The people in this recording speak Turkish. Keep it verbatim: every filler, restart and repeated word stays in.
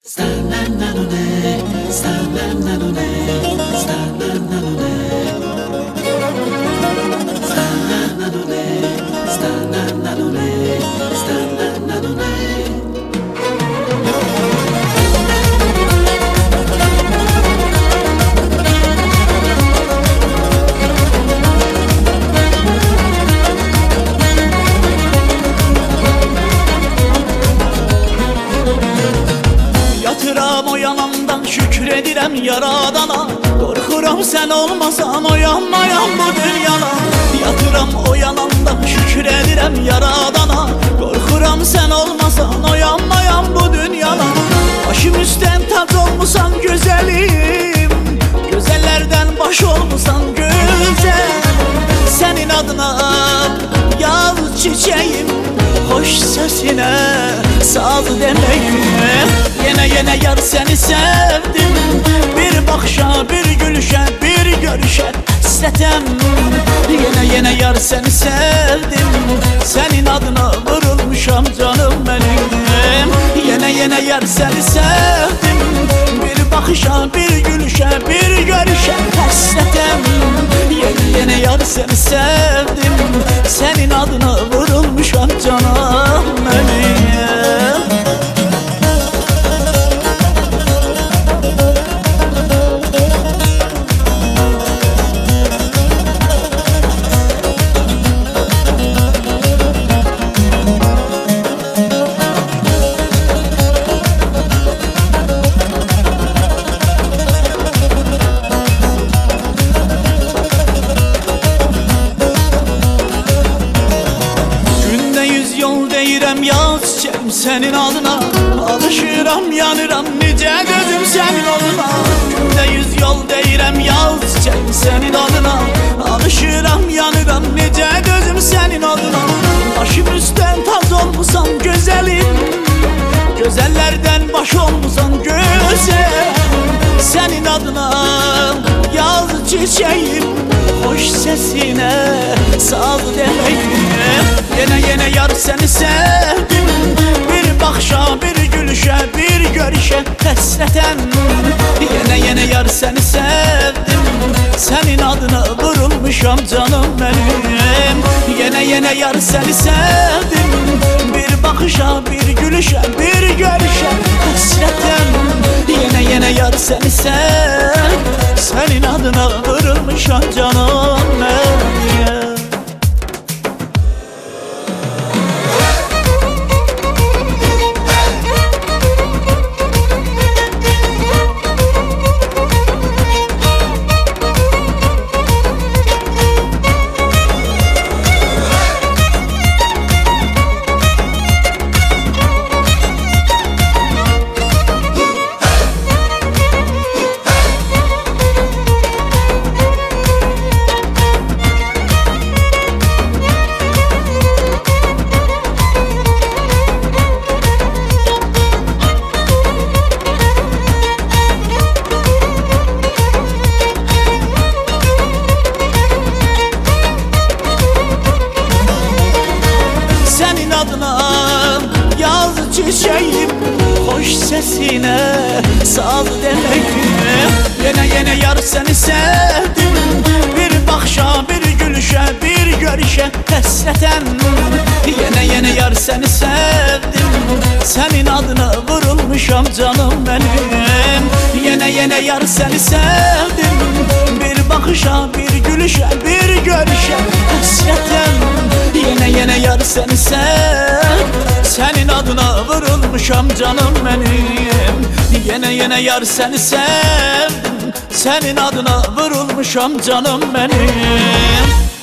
Yatıram o yanamdan şükredirem yaradana. Korkuram sen olmasan oyanmayam bu dünyana. Yatıram o yanamdan şükredirem yaradana. Korkuram sen olmasan oyanmayam bu dünyana. Başım üstten tac olmusan güzelim, güzellerden baş olmusan güzel. Senin adına yaz çiçeğim, hoş sesine saz demeyim. Yine yine yar seni sevdim, bir bakışa bir gülüşe bir görüşe hasretem. Yine yine yar seni sevdim, senin adına vurulmuşam canım benim. Yine yine yar seni sevdim, bir bakışa bir gülüşe bir görüşe hasretem. Yine yine yar seni sevdim, senin adına vurulmuşam canım benim. Deyirəm yaz çiçeğim senin adına, alışıram yanıram nice gözüm senin adına. Günde yüz yol deyirəm yaz çiçeğim senin adına, alışıram yanıram nice gözüm senin adına. Başım üstten taz olmusan güzelim, güzellerden baş olmusan güzel. Senin adına yaz çiçeğim, hoş sesine saz demeyim. Yine yine yar seni sevdim, bir bakışa bir gülüşe bir görüşe hasretem. Yine yine yar seni sevdim, senin adına vurulmuşam canım benim. Yine yine yar seni sevdim, bir bakışa bir gülüşe bir görüşe hasretem. Yine yine yar seni sevdim, senin adına vurulmuşam canım benim. Yaz çiçeğim, hoş sesine saz demeyim. Yine yine yar seni sevdim, bir bakışa bir gülüşe bir görüşe hasretem. Yine yine yar seni sevdim, senin adına vurulmuşam canım benim. Yine yine yar seni sevdim, bir bakışa bir gülüşe bir görüşe hasretem. Yine yine yar seni sevdim, senin adına vurulmuşam canım benim. Yine yine yar seni sevdim, senin adına vurulmuşam canım benim.